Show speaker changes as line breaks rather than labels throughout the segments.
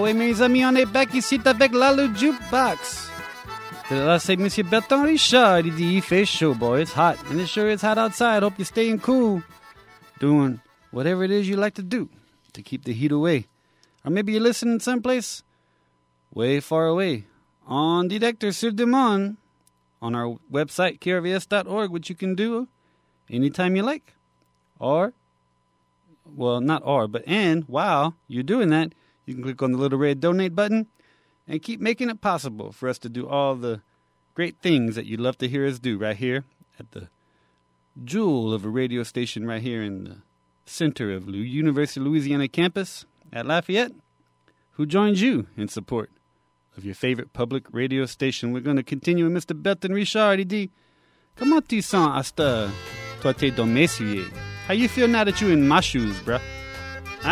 oui, mes amis, on est back ici avec le Jukebox. Là, c'est Monsieur Bertrand Richard. Il dit, il fait chaud, boy. It's hot. And it sure is hot outside. Hope you're staying cool. Doing whatever it is you like to do to keep the heat away. Or maybe you're listening someplace way far away on Detector sur Demande on our website, krvs.org, which you can do anytime you like. Or, well, not or, but and while you're doing that, you can click on the little red donate button and keep making it possible for us to do all the great things that you'd love to hear us do right here at the jewel of a radio station right here in the center of University of Louisiana campus at Lafayette, who joins you in support of your favorite public radio station. We're going to continue with Mr. Bertrand Richard. Il dit, comment tu sens à cette toi t'es dans messier? How you feel now that you're in my shoes, bruh? Huh?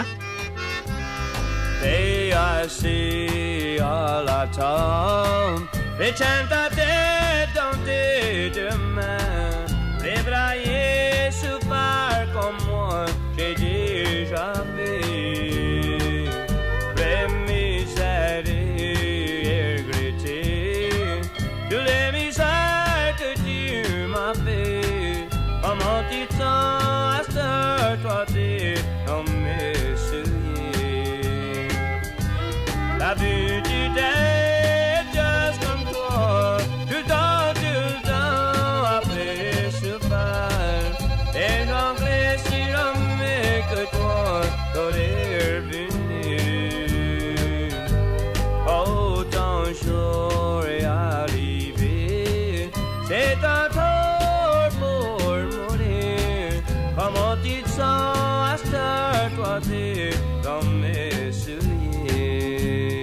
T-I-C à la tombe, et chante ta tête dans tes deux mains, les brailler super comme moi, j'ai déjà fait. Les misères et regretter, tous les misères que tu m'as fait, comment tu te sens à cette toi t'es dans mes souliers. La vue du day, just comme toi, tout le temps, après souffert. Et j'en glisse sur mais que toi, t'aurais revenu. Oh, ton jour est arrivé, c'est un tour pour mourir. Comment tu te sens à cette toi, t'es dans mes souliers.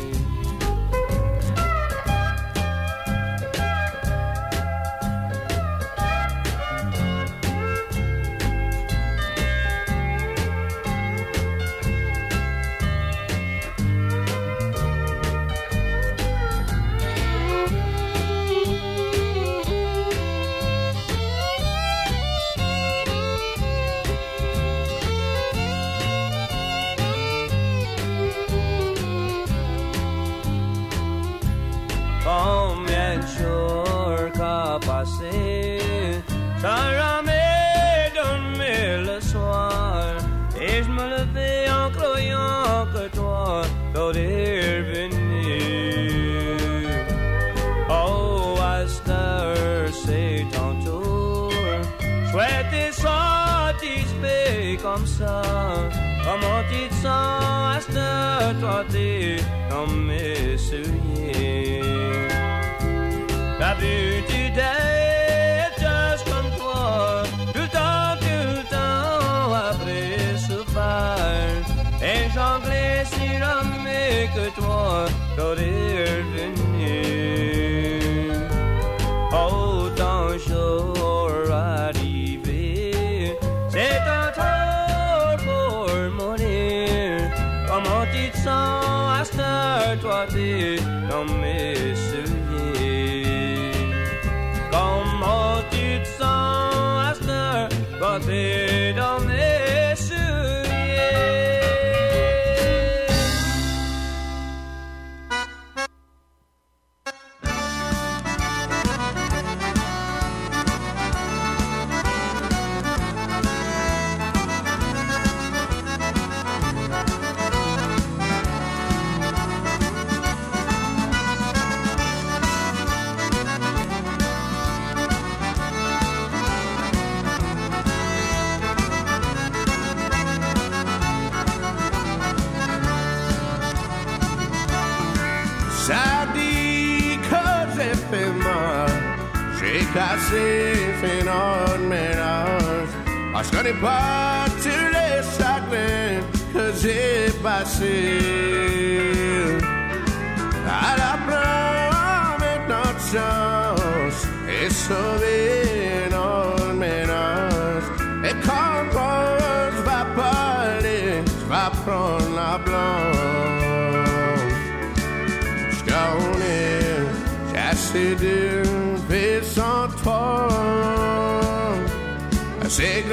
Combien de jours qu'a passé sans jamais dormir le soir, et je me levais en croyant que toi t'aurais revenu. Oh, à cette heure c'est ton tour, souhaite et satisfait comme ça. Comment tu te sens à cette heure, toi t'es dans mes souliers. La vue du day, just comme toi, tout le temps, après souffert. Et j'en glisse sur mais que toi, t'aurais revenu. Oh, ton jour arrivé, c'est un tour pour mourir. Comment tu te sens à cette heure, toi, t'es dans mes souliers. Comment tu te sens à cette heure, toi, t'es dans mes souliers.
Ça dit que j'ai fait mal, j'ai cassé phénomène ménage. Je connais pas tous les chagrins que j'ai passés. À la prendre maintenant de chance et sauver notre ménage. Et quand je vais parler, je vais prendre la blanche. J'ai assez de vie sans toi, assez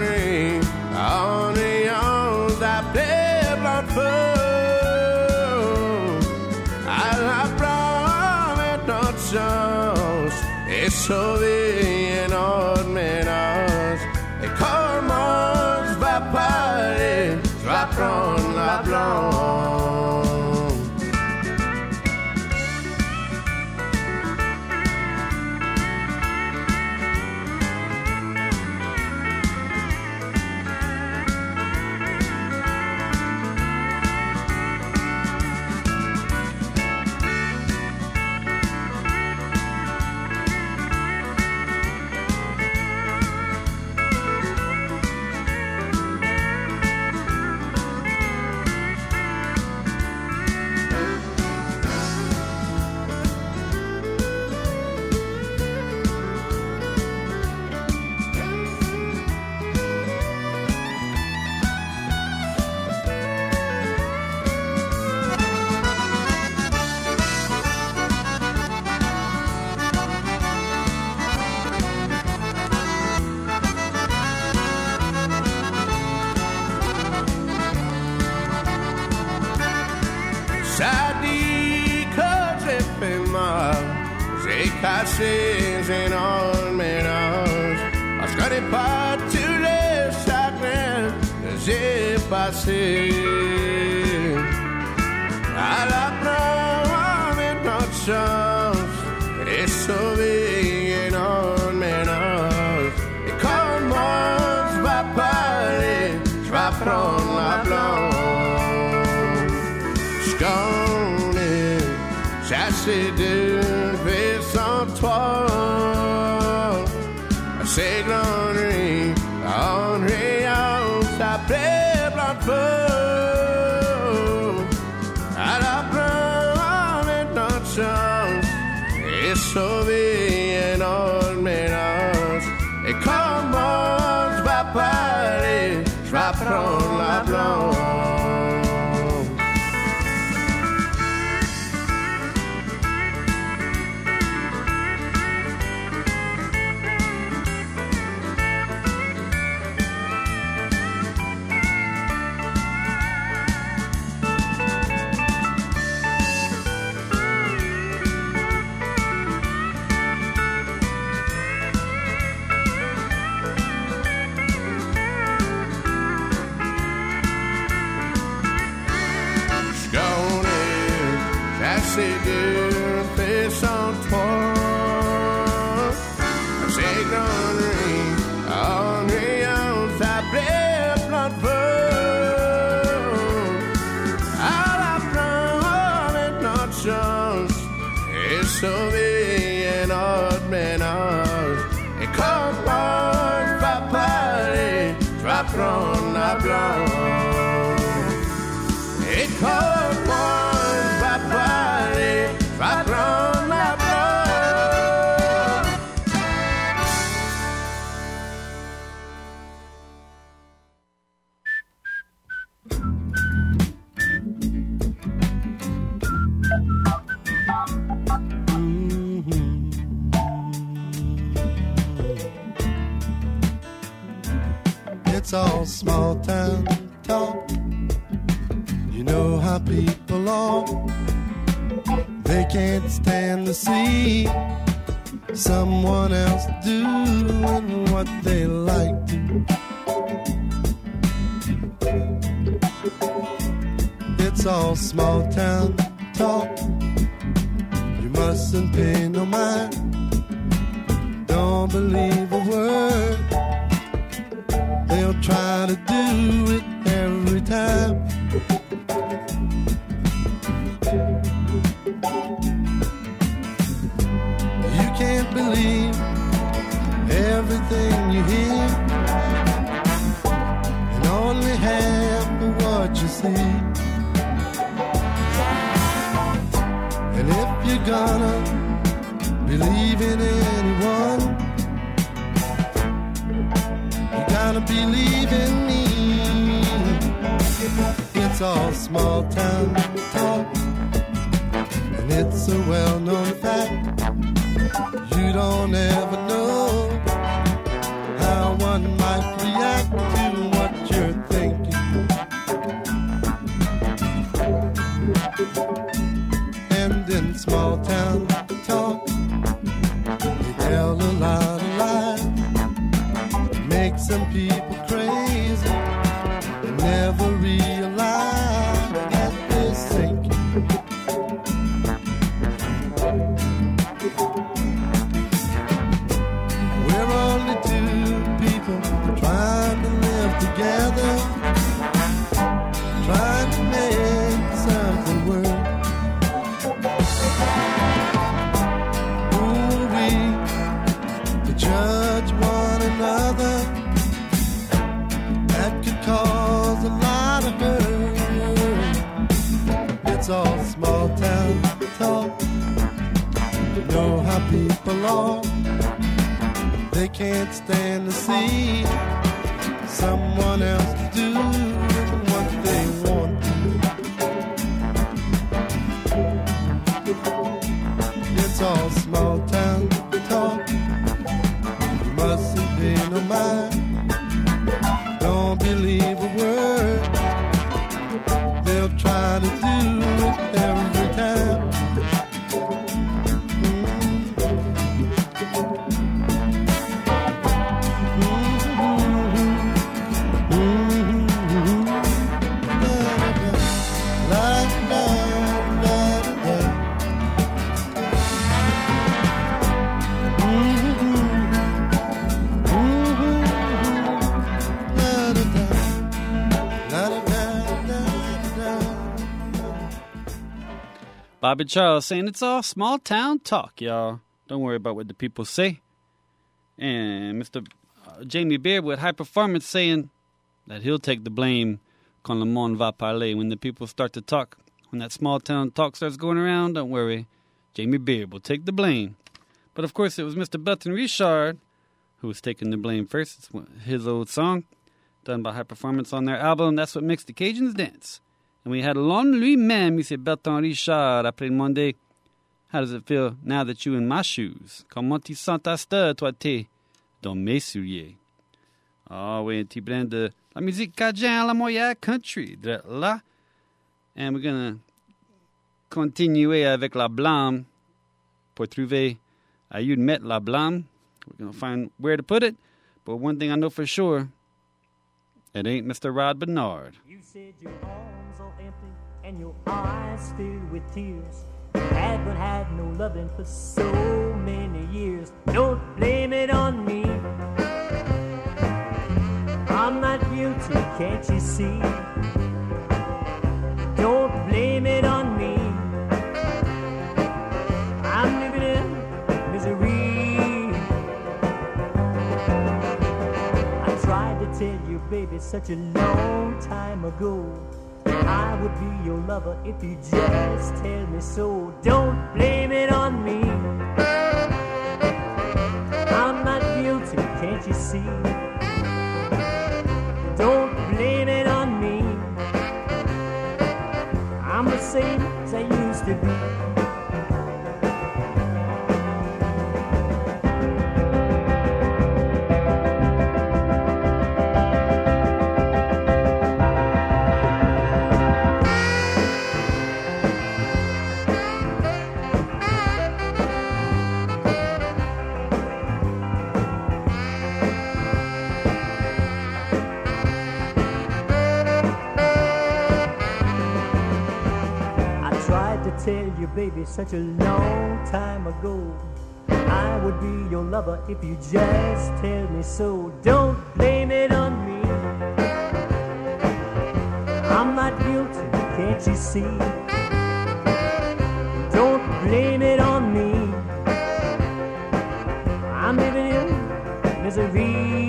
grandi en ayant d'appeler plein de feu. är så vi en ordmenas. Commence va parler, va prendre la blonde. Ça dit que j'ai fait mal, j'ai cassé un autre ménage. Je connais pas tous les chagrins que j'ai passés. À la prendre notre chance et sauver un autre ménage. Et comment je vais parler, je vais prendre la blonde. Chassé de vie sans toi, c'est l'ennui, en s'appelait plein de feu. À la prendre notre chance et sauver un autre ménage. Et comment je vais parler, je vais prendre la blonde. C'est de faire sans toi. C'est l'ennui, on s'appelait plein de feu. À la prendre notre chance et sauver un autre ménage. Et comment je vais parler, je vais prendre la blonde. Et comment je vais parler, va prendre la blonde.
It's all small town talk. You know how people are. They can't stand to see someone else doing what they like to. It's all small town talk. You mustn't pay no mind. Don't believe a word. They'll try to do it every time. Can't believe everything you hear, and only half of what you see. And if you're gonna believe in anyone, you gotta believe in me. It's all small town talk, and it's a well-known fact. You don't ever know how one might react to what you're thinking. And in small town talk, they tell all small town talk. You know how people are. They can't stand to see someone else do what they want to. It's all small town talk. You mustn't pay no mind. Don't believe a word. They'll try to do it every time.
Bobby Charles saying it's all small town talk, y'all. Don't worry about what the people say. And Mr. Jamie Beard with High Performance saying that he'll take the blame quand le monde va parler. When the people start to talk, when that small town talk starts going around, don't worry. Jamie Beard will take the blame. But of course it was Mr. Belton Richard who was taking the blame first. It's his old song done by High Performance on their album That's What Makes the Cajuns Dance. And we had l'homme lui-même, Monsieur Belton Richard, après le monde. How does it feel now that you're in my shoes? Comment tu sens ta star, toi t'es dans mes souliers? Ah oui, un petit brin de la musique cajun à la moyenne country. Là. And we're going to continuer avec la blâme pour trouver à you met la blâme. We're going to find where to put it. But one thing I know for sure, it ain't Mr. Rod Bernard.
You said your arms are empty and your eyes filled with tears. You haven't had no loving for so many years. Don't blame it on me. I'm not guilty, can't you see? Don't blame it on me. I'm living in misery. I tried to tell you, baby, such a long time ago, I would be your lover if you just tell me so. Don't blame it on me. I'm not guilty, can't you see? Don't blame it on me. I'm the same as I used to be. Tell you, baby, such a long time ago, I would be your lover if you just tell me so. Don't blame it on me. I'm not guilty, can't you see? Don't blame it on me. I'm living in misery.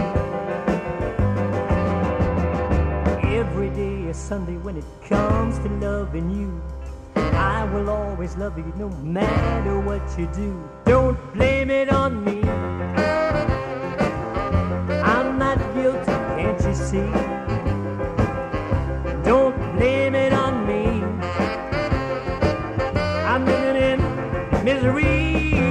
Every day is Sunday when it comes to loving you. I will always love you no matter what you do. Don't blame it on me. I'm not guilty, can't you see? Don't blame it on me. I'm living in misery.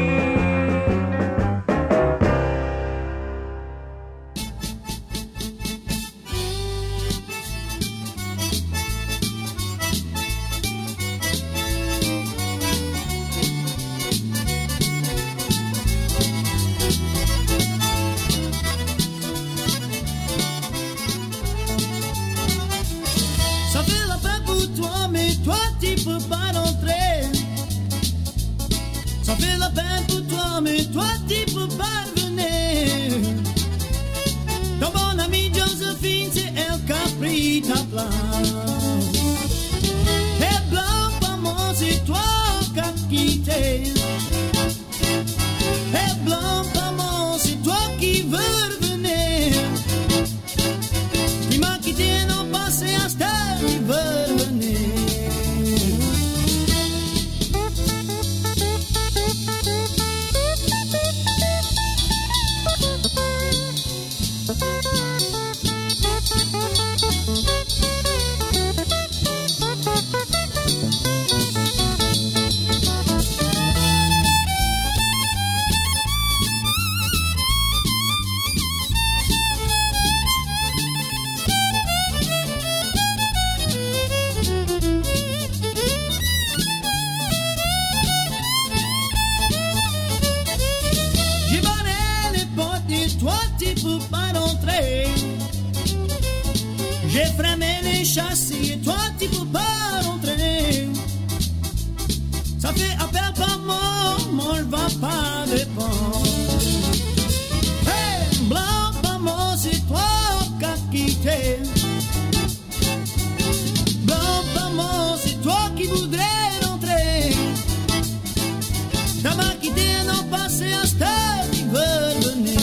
Mais toi tu peux pas venir. Ton bon ami Josephine, c'est elle qui a pris ta place. Et blanc pas moi, c'est toi qui as quitté. Et blanc pas moi, c'est toi qui veux revenir. Qui m'a quitté, non passé à ce qu'il veut revenir. pas rentrer. J'ai fermé les châssis et toi tu peux pas rentrer. Ça fait appel pas moi je va pas répondre. Hey, blanc pas moi c'est toi qui as quitté. Blanc pas moi c'est toi qui voudrais rentrer. T'as pas quitté non passé à stade qui veut venir.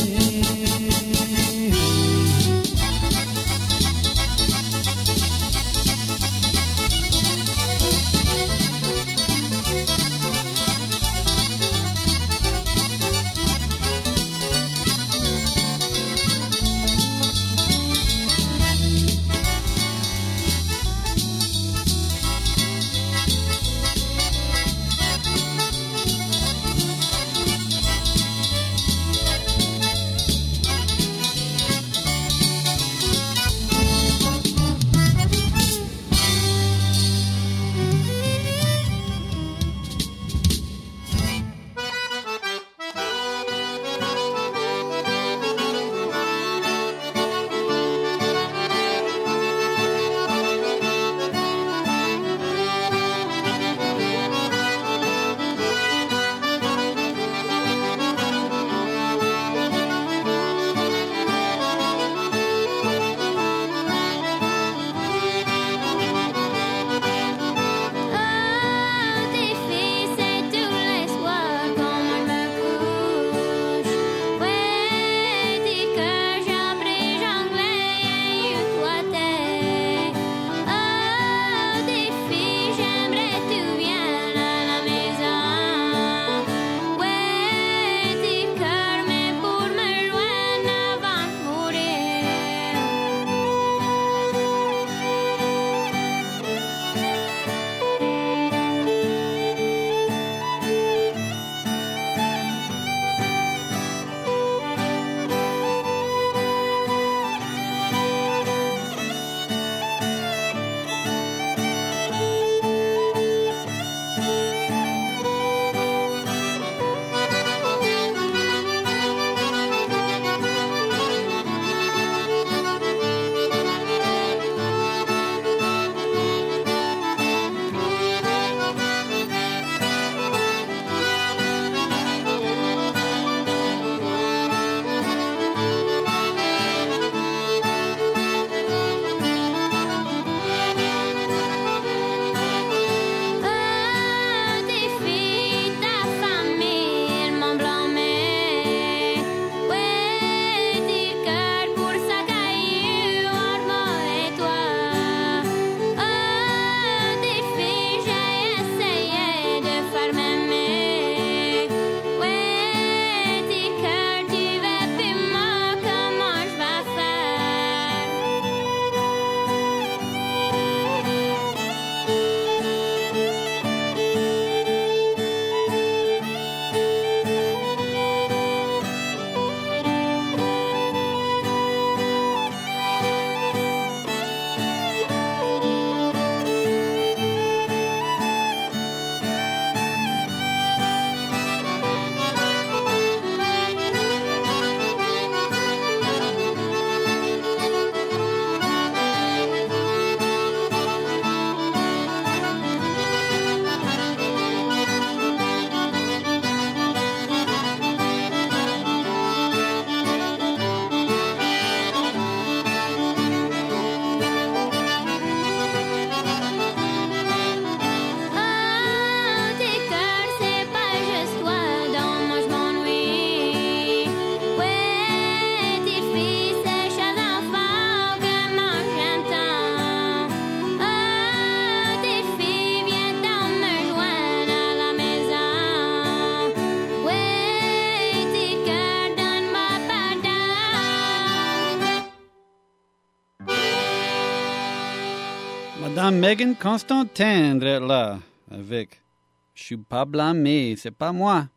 Madame Megan Constantin est là avec Je suis pas blâmé, c'est pas moi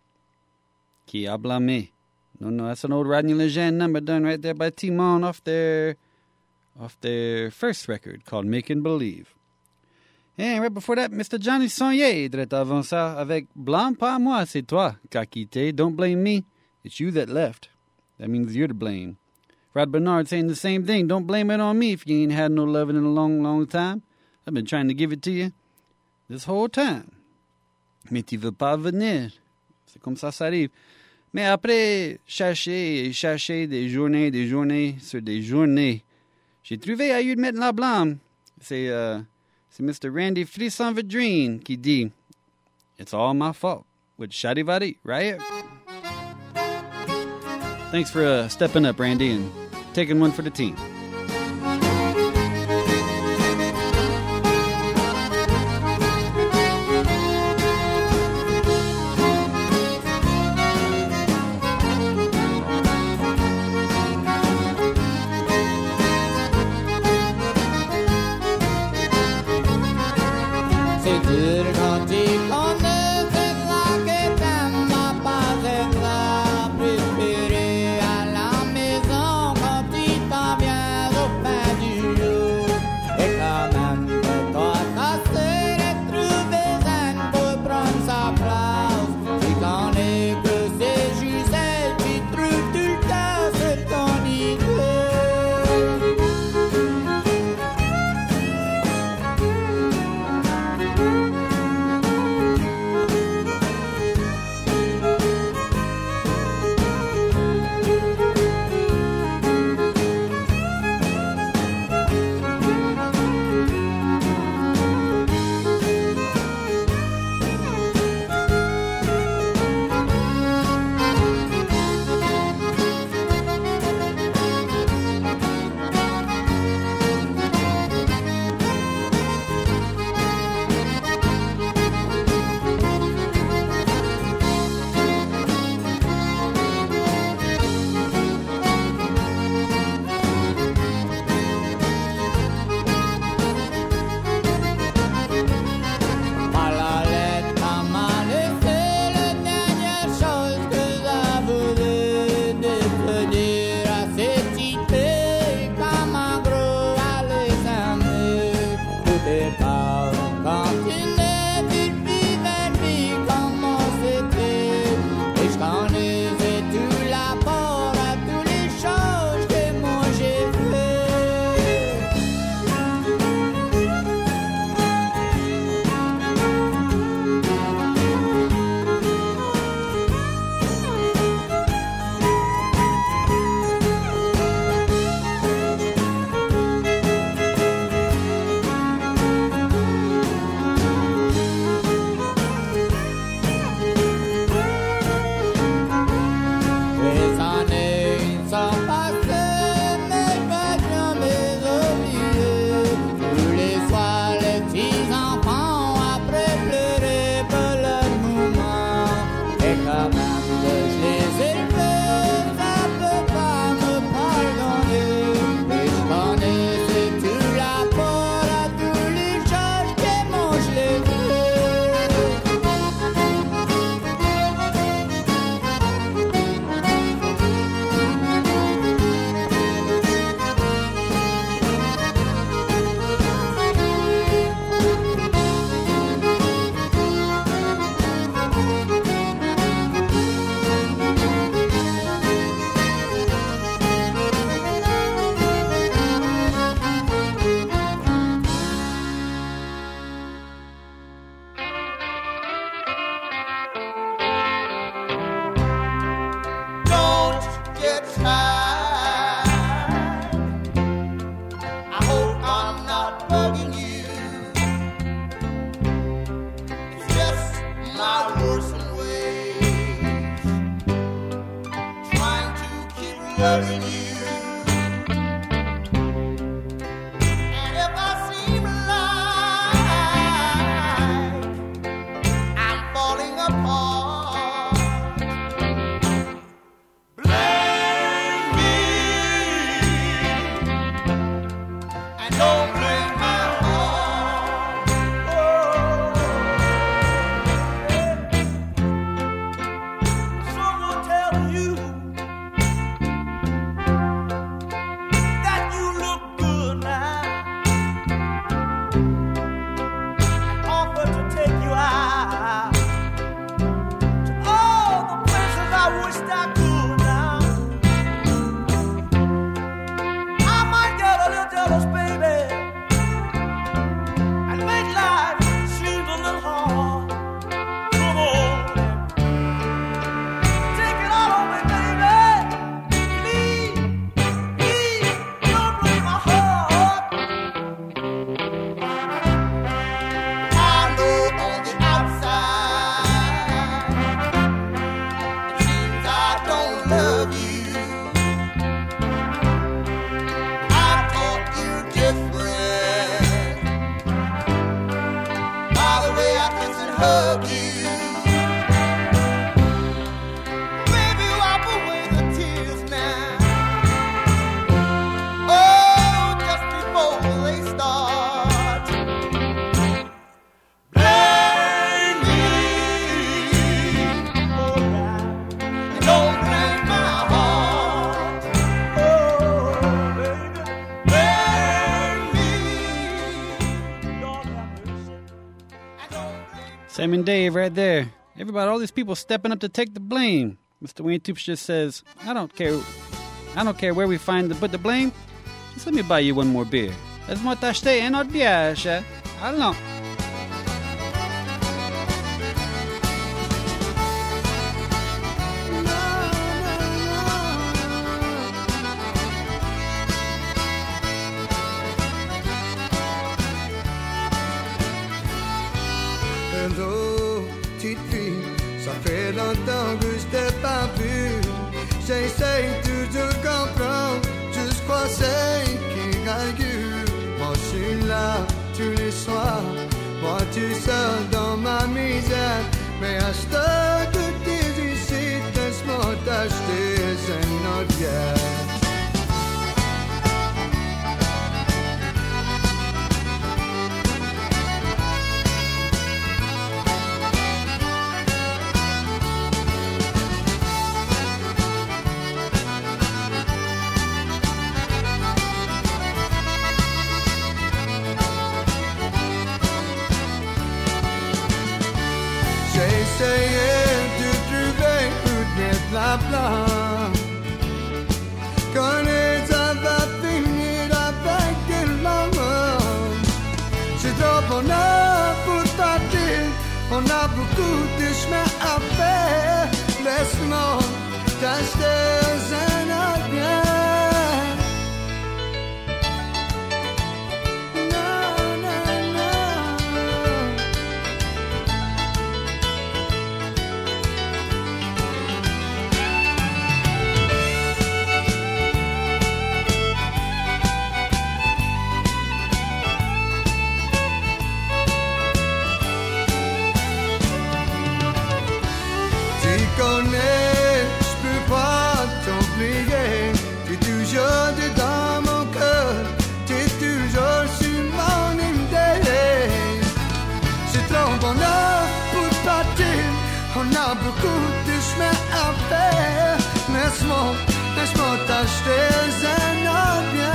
qui a blâmé. No, that's an old Rodney Legend number done right there by Timon off their first record called Making Believe. And right before that, Mr. Johnny Saunier direct avant ça avec Blâme pas moi, c'est toi qui as quitté. Don't blame me, it's you that left. That means you're to blame. Rod Bernard saying the same thing. Don't blame it on me if you ain't had no loving in a long, long time. I've been trying to give it to you this whole time. Mais tu veux pas venir. C'est comme ça arrive. Mais après chercher des journées sur des journées, j'ai trouvé ailleurs de mettre la blâme. C'est Mr. Randy Frisson Vadrine qui dit It's all my fault with Charivari, right? Thanks for stepping up, Randy, and taking one for the team.
loving you. And if I seem like I'm falling apart, blame me and don't blame my heart. Oh, someone tell you
without you. Baby, wipe away the tears now. Oh, just before they start. Blame me, and don't blame my heart. Oh, baby, blame me, Lord have mercy, and don't blame.
Sam and Dave right there. Everybody, all these people stepping up to take the blame. Mr. Wayne Toops just says, I don't care where we put the blame. Just let me buy you one more beer. Laisse-moi t'acheter un autre bière, cher. Allons.
Hello, petite fille, ça fait longtemps que je t'ai pas vu. J'essaye toujours de comprendre juste quoi c'est qui gagne. Moi je suis là tous les soirs, moi tout seul dans ma misère. Mais à ce temps que t'es ici, laisse-moi t'acheter une autre bière. J'ai essayé de trouver où mettre la place. Quand les hommes va finir avec une maman. C'est trop bon pour partir. On a beaucoup de chemin à faire. Laisse-moi t'acheter un autre bien. Non, non, non. Tu connais, je peux pas t'oublier. T'es toujours dans mon cœur, t'es toujours sur mon idée. C'est trop bon pour partir, on a beaucoup de chemin à faire. Laisse-moi t'acheter un autre bien.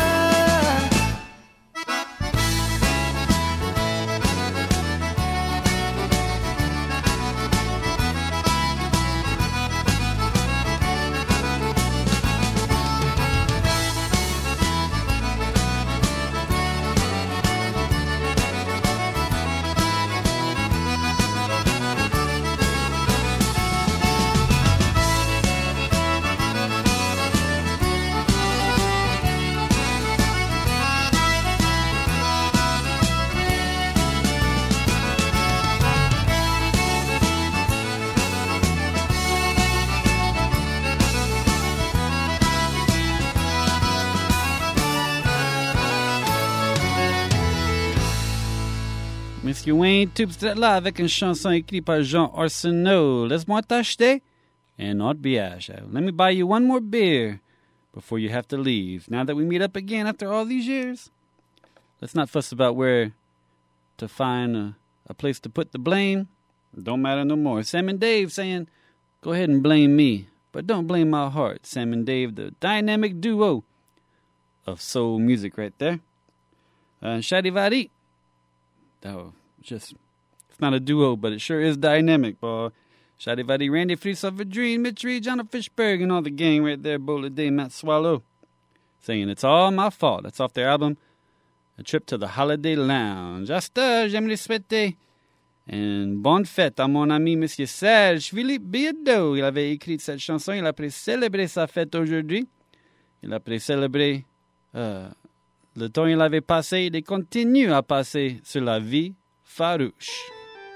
Monsieur Wayne Toops là avec une chanson écrite par Jean Arsenault. Laisse-moi t'acheter un autre bière. Let me buy you one more beer before you have to leave. Now that we meet up again after all these years, let's not fuss about where to find a place to put the blame. It don't matter no more. Sam and Dave saying, go ahead and blame me, but don't blame my heart. Sam and Dave, the dynamic duo of soul music right there. Charivari. Oh, it's not a duo, but it sure is dynamic, boy. Charivari, Randy Fries of Verdreen, Mitch Reed, John Fishberg, and all the gang right there, Bola Day, Matt Swallow, saying it's all my fault. That's off their album, A Trip to the Holiday Lounge. Hasta, j'aime les souhaiter. And bonne fête à mon ami Monsieur Serge Philippe Biado. Il avait écrit cette chanson, il a célébrer sa fête aujourd'hui. Il a célébrer le temps il avait passé, il continue à passer sur la vie farouche.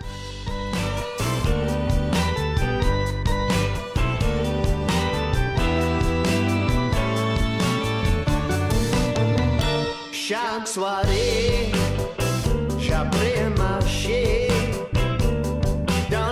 Chaque soirée, j'apprends à marcher dans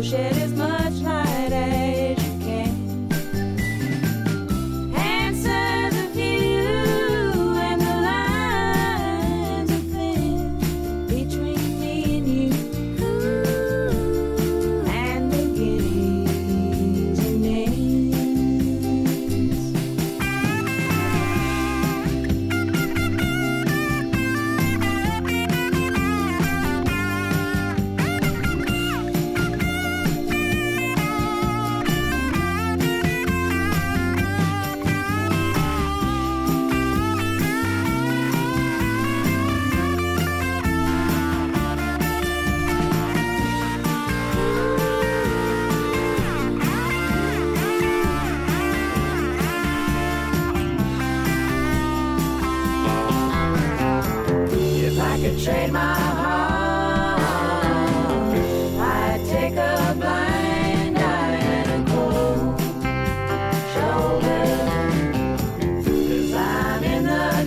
shed as much light as you can. Answer the few and the lines are thin between me and you, and beginnings and ends. If I could trade my heart, I'd take a blind eye and a cold shoulder. 'Cause I'm in the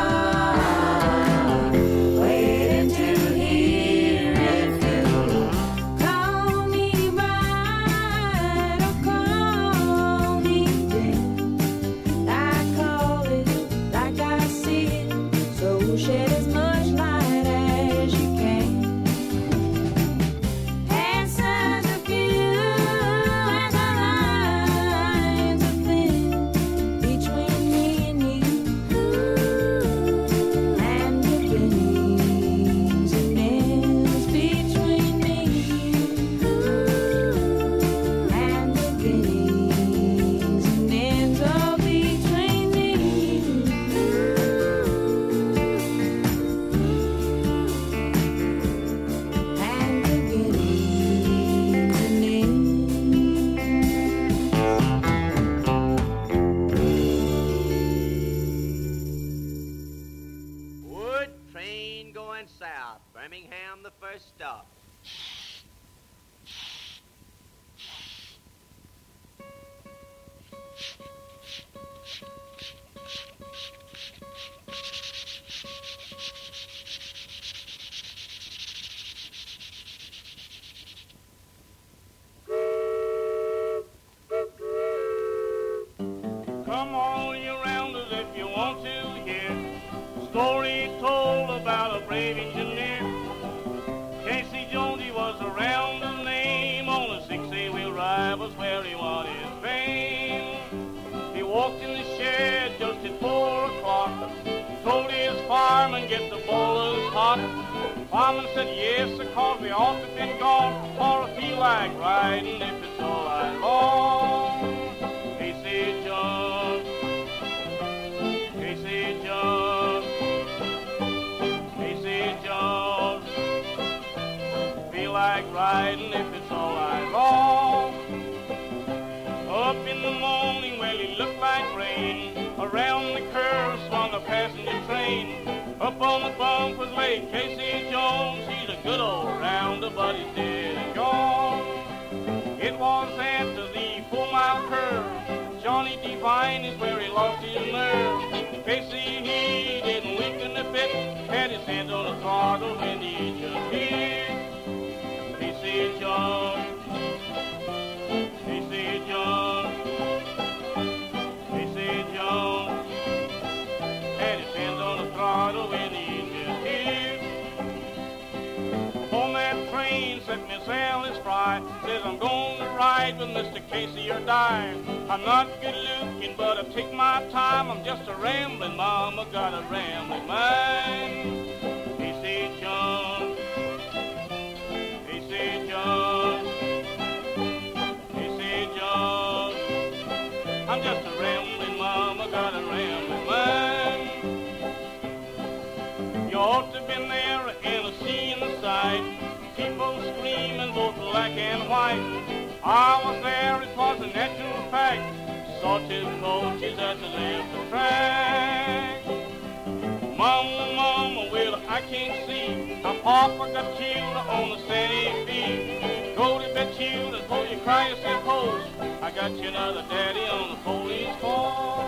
dark, waiting to hear if you'll call me bright or call me dead. I call it like I see it, so shed as much light as you can. Answer the few and the lines are thin between me and you, and beginnings and ends between me and beginnings and ends all between me and beginnings and
Wood train going south. Birmingham the first stop.
Come all you rounders if you want to hear story told about a brave engineer. Casey Jones, he was around the name. On a 6A-wheel ride was where he won his fame. He walked in the shed just at 4 o'clock, told his fireman get the boilers hot. Fireman said yes, sir, 'cause we ought to have been gone, or I feel like riding if it's all I long. Casey Jones, Casey Jones, Casey Jones, feel like riding if it's all I long. Up in the morning, well, it looked like rain. Around the curve swung a passenger train. Up on the bumpers lay Casey Jones. He's a good old rounder, but he's dead and gone. It was after the 4-mile curve. Johnny Devine is where he lost his nerve. Casey, he didn't weaken a bit. Had his hands on the throttle when he just hit. Casey Jones, Casey Jones, Casey Jones, had his hands on the throttle when he just hit. On that train sat Miss Alice Fry, says I'm going to ride with Mr. Casey or die. I'm not good looking, but I take my time. I'm just a rambling mama, got a rambling mind. Casey Jones, Casey Jones, Casey Jones, I'm just a rambling mama, got a rambling mind. You ought to have been there and a seeing the sight. People screaming both black and white. I was there, it was a natural fact. Saw 2 coaches as they left the track. Mama, mama, well, I can't see how Papa got killed on the Santa Fe. Go to bed, you, before you cry yourself hoes. I got you another daddy on the police force.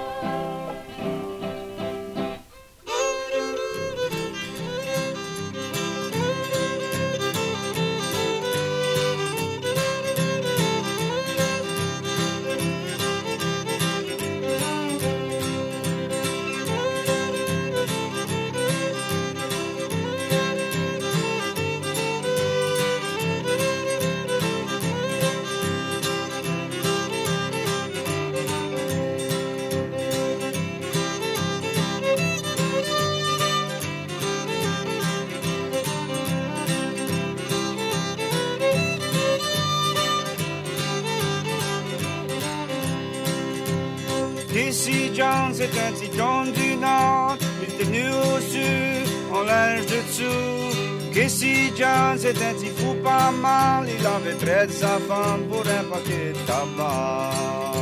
Casey Jones est un petit homme du Nord. Il était venu au Sud en linge de dessous. Casey Jones est un petit fou pas mal. Il avait près de sa femme pour un paquet de tabac.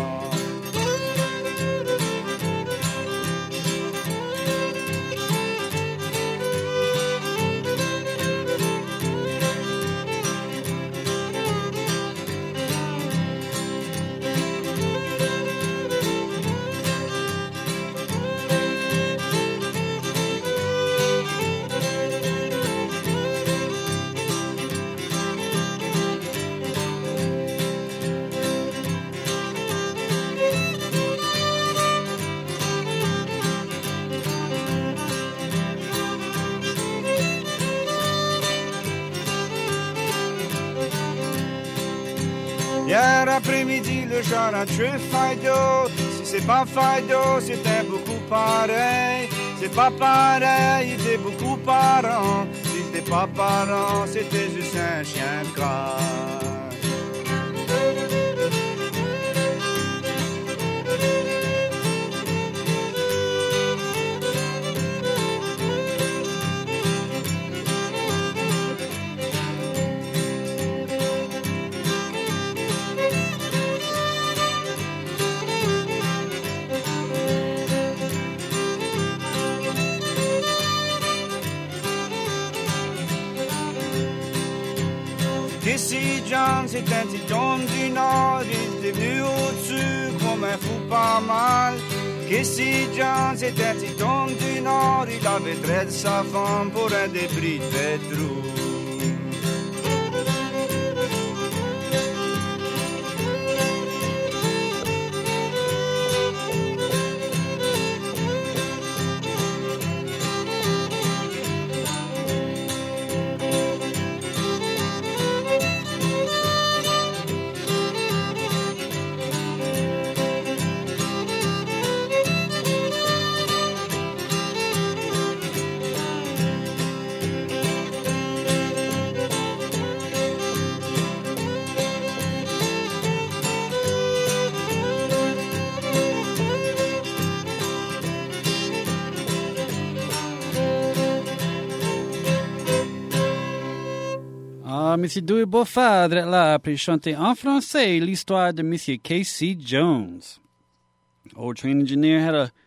Hier après-midi, le genre a tué Fido. Si c'est pas Fido, c'était beaucoup pareil. C'est pas pareil, il était beaucoup parent. Si c'était pas parent, c'était juste un chien de crasse. Casey Jones est un petit homme du Nord. Il était venu au-dessus comme un fou pas mal. Casey Jones est un petit homme du Nord. Il avait trait de sa femme pour un débris de pétrole.
Monsieur Dewey Beaufadre là après chanter en français l'histoire de Monsieur Casey Jones. Old train engineer had a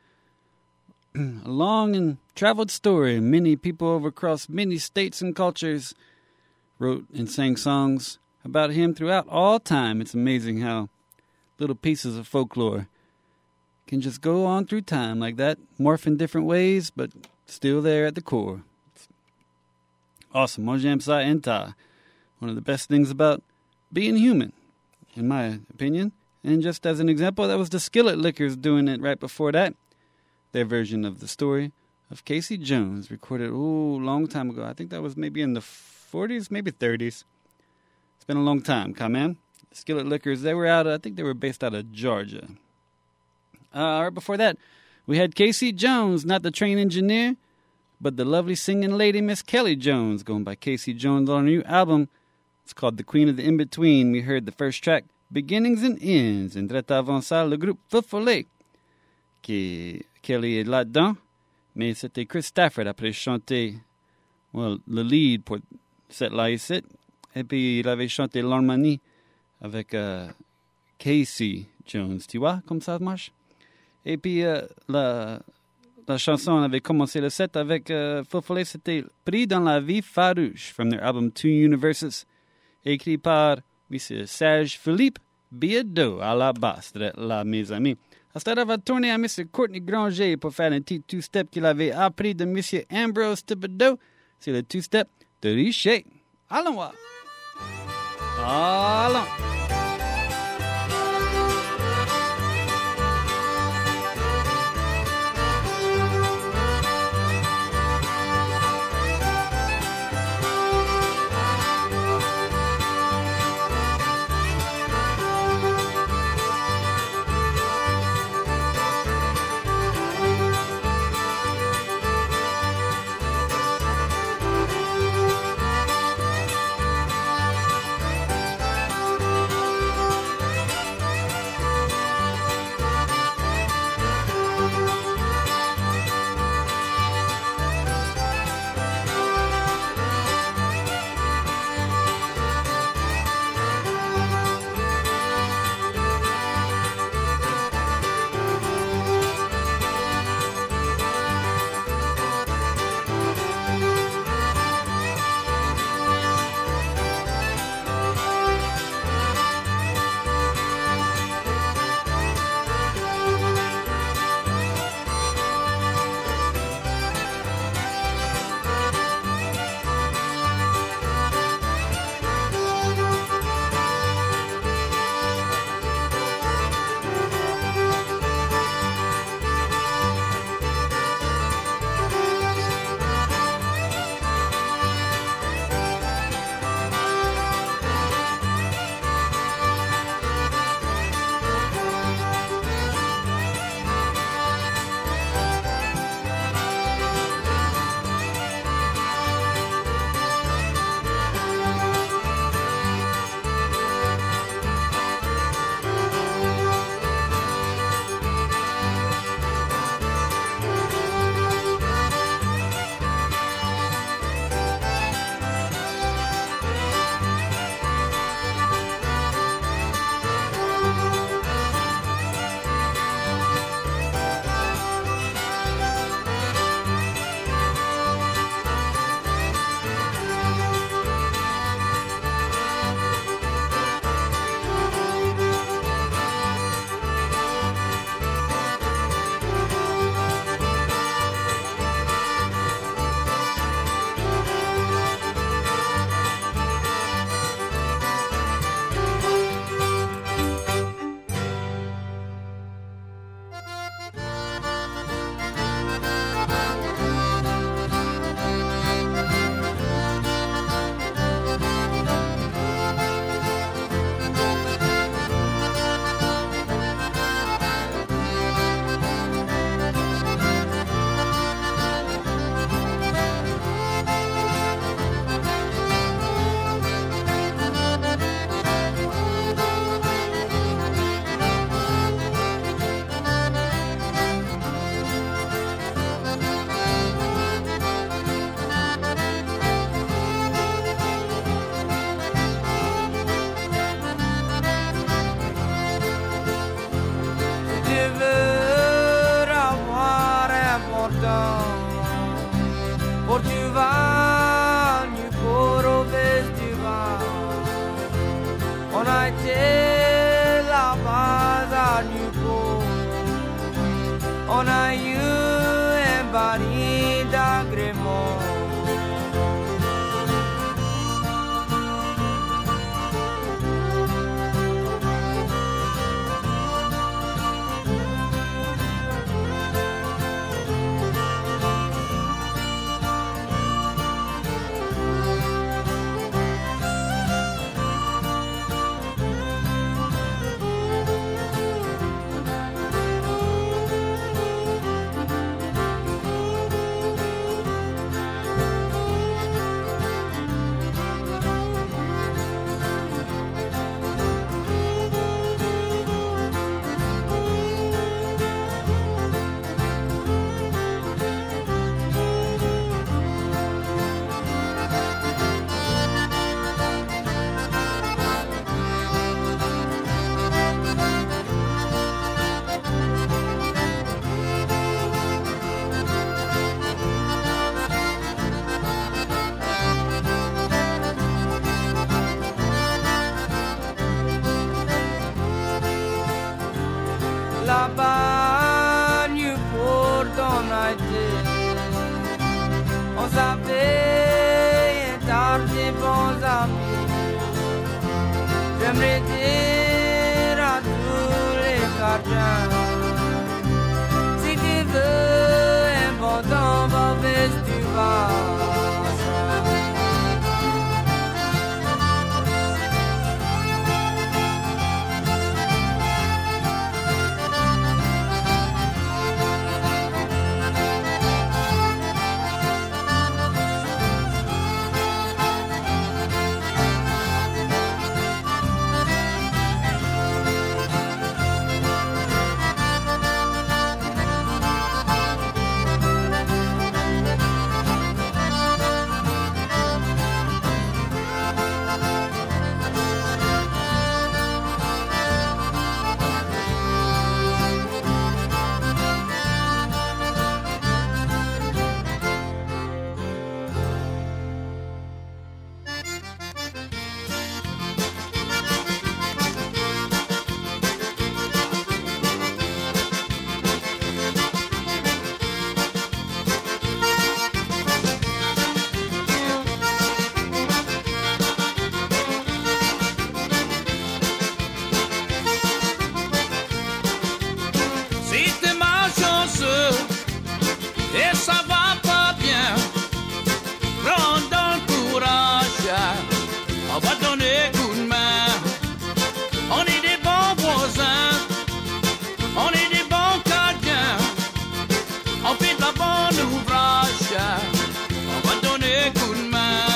long and traveled story. Many people over across many states and cultures wrote and sang songs about him throughout all time. It's amazing how little pieces of folklore can just go on through time like that, morph in different ways, but still there at the core. It's awesome. Moi j'aime ça enta. One of the best things about being human, in my opinion. And just as an example, that was the Skillet Lickers doing it right before that. Their version of the story of Casey Jones, recorded a long time ago. I think that was maybe in the 40s, maybe 30s. It's been a long time, come man. Skillet Lickers, they were out, I think they were based out of Georgia. Right before that, we had Casey Jones, not the train engineer, but the lovely singing lady, Miss Kelly Jones, going by Casey Jones on her new album. It's called The Queen of the In-Between. We heard the first track, Beginnings and Ends. Et direct avant ça, le groupe Feu Follet, Kelly est là-dedans. Mais c'était Chris Stafford après chanter, le lead pour cette là ici. Et puis il avait chanté l'harmonie avec Casey Jones. Tu vois comme ça marche? Et puis la chanson avait commencé le set avec Feu Follet. C'était Pris dans la vie farouche from their album Two Universes. Écrit par M. Serge Philippe Biadeau à la basse, là, mes amis. À ce temps, va tourner à M. Courtney Granger pour faire un petit two-step qu'il avait appris de M. Ambrose Thibodeau. C'est le two-step de Richer. Allons voir. Allons.
On a été là-bas à Newport. On a eu un baril d'agrément. Là-bas, Newport, on a été. On s'appelait tard des bons amis. J'aimerais dire à tous les gardiens, si tu veux un bon temps, va festival.
Et ça va pas bien. Prends donc courage, on va donner coup de main. On est des bons voisins, on est des bons gardiens. On fait de la bonne ouvrage, on va donner coup de main.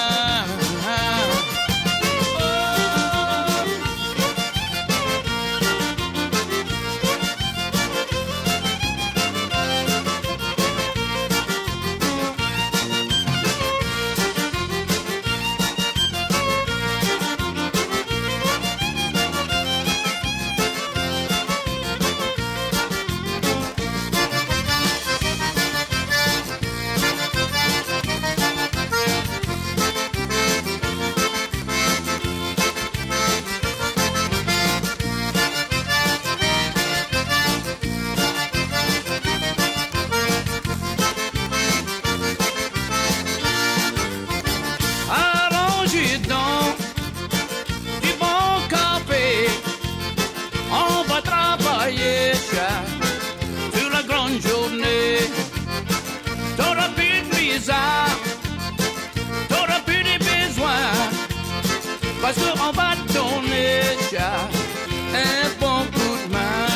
Sur la grande journée, t'auras plus de misère, t'auras plus de besoin, parce qu'on va te donner un bon coup de main.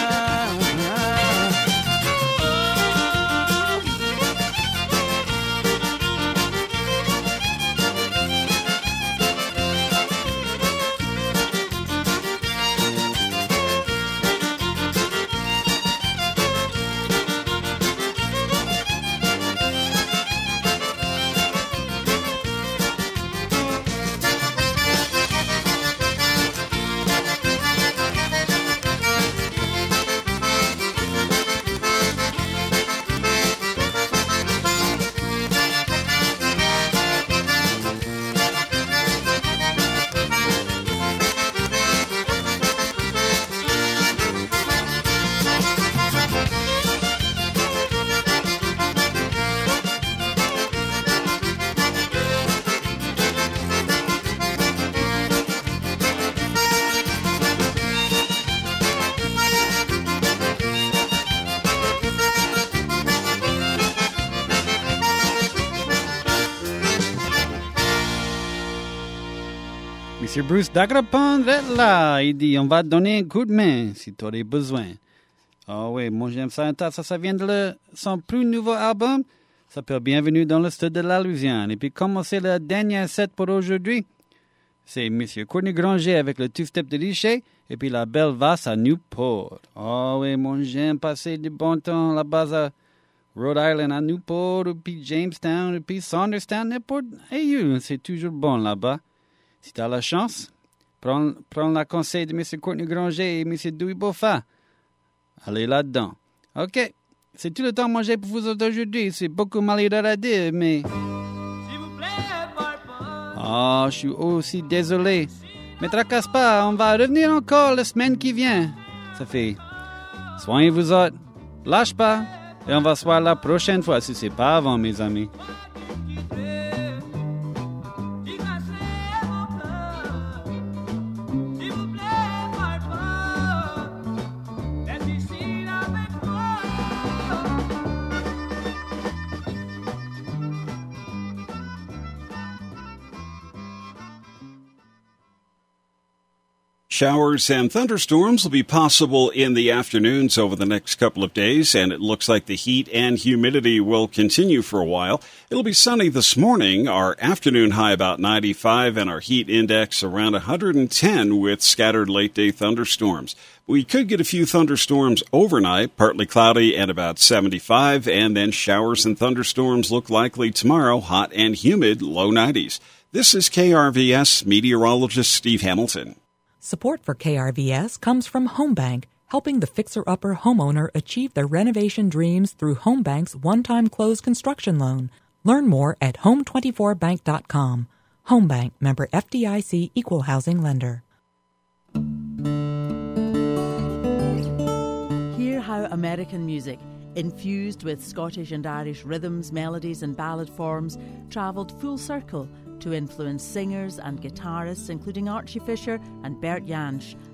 Monsieur Bruce Dagrapon est là. Il dit, on va te donner un coup de main si tu aurais besoin. Ah oui, moi j'aime ça. Ça vient de son plus nouveau album. Ça s'appelle Bienvenue dans le stade de la Louisiane. Et puis, comment c'est le dernier set pour aujourd'hui? C'est Monsieur Courtney Granger avec le two-step de Richer. Et puis la belle Vasse à Newport. Ah oui, moi j'aime passer du bon temps là-bas à Rhode Island, à Newport, ou puis Jamestown, ou puis Saunderstown, n'importe. Hey, c'est toujours bon là-bas. Si tu as la chance, prends le conseil de M. Courtney Granger et M. Dewey Boffa. Allez là-dedans. OK. C'est tout le temps que j'ai pour vous aujourd'hui. C'est beaucoup malheureux à dire, mais... Ah, je suis aussi désolé. Mais tracasse pas, on va revenir encore la semaine qui vient. Ça fait... Soignez-vous autres. Lâche pas. Et on va se voir la prochaine fois, si c'est pas avant, mes amis.
Showers and thunderstorms will be possible in the afternoons over the next couple of days, and it looks like the heat and humidity will continue for a while. It'll be sunny this morning, our afternoon high about 95, and our heat index around 110 with scattered late-day thunderstorms. We could get a few thunderstorms overnight, partly cloudy and about 75, and then showers and thunderstorms look likely tomorrow, hot and humid, low 90s. This is KRVS meteorologist Steve Hamilton.
Support for KRVS comes from HomeBank, helping the fixer-upper homeowner achieve their renovation dreams through HomeBank's one-time close construction loan. Learn more at home24bank.com. HomeBank, member FDIC, equal housing lender.
Hear how American music, infused with Scottish and Irish rhythms, melodies and ballad forms, travelled full circle to influence singers and guitarists including Archie Fisher and Bert Jansch,